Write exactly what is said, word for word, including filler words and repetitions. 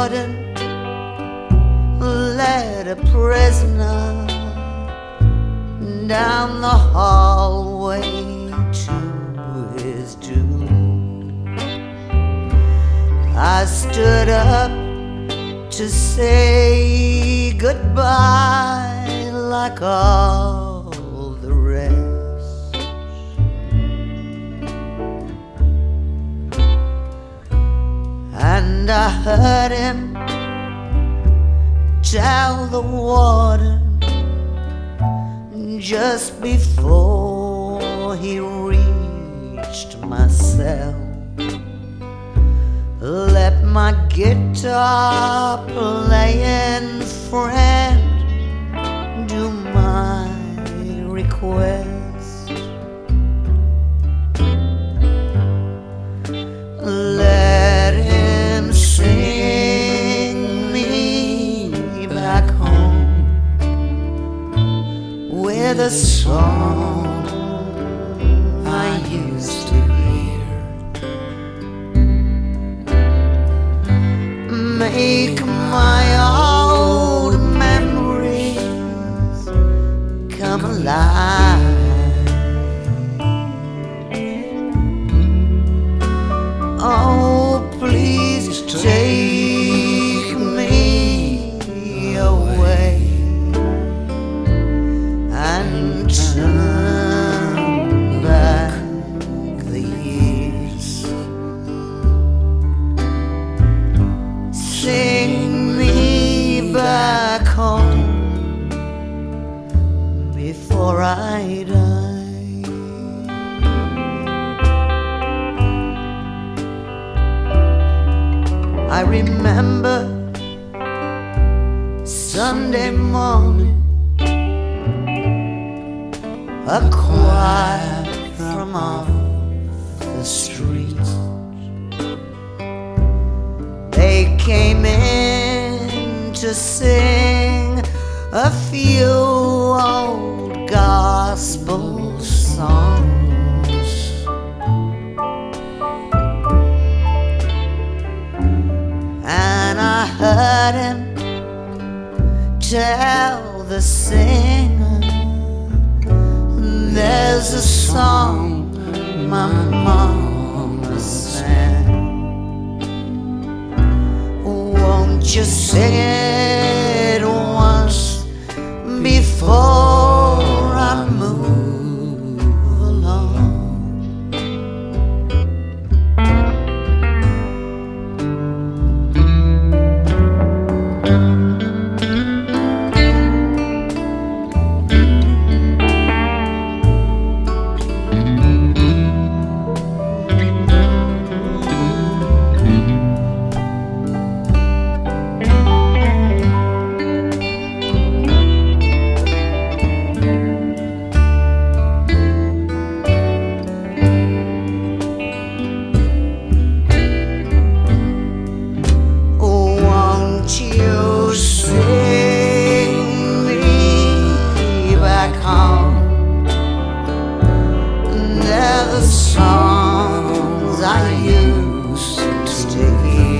warden led a prisoner down the hallway to his doom. I stood up to say goodbye like all the rest, and I heard him tell the warden just before he reached my cell, let my guitar playing friend do my request. Let him sing me back home with a song I used to hear. Make my old memories come alive. Oh, please take me away and turn back the years. Sing me back home before I die. I remember Sunday morning, a choir from off the street. They came in to sing a few old gospel songs, and I heard him tell the singer, there's a song my mama sang. Won't you sing it once before I move along? The songs I used to hear.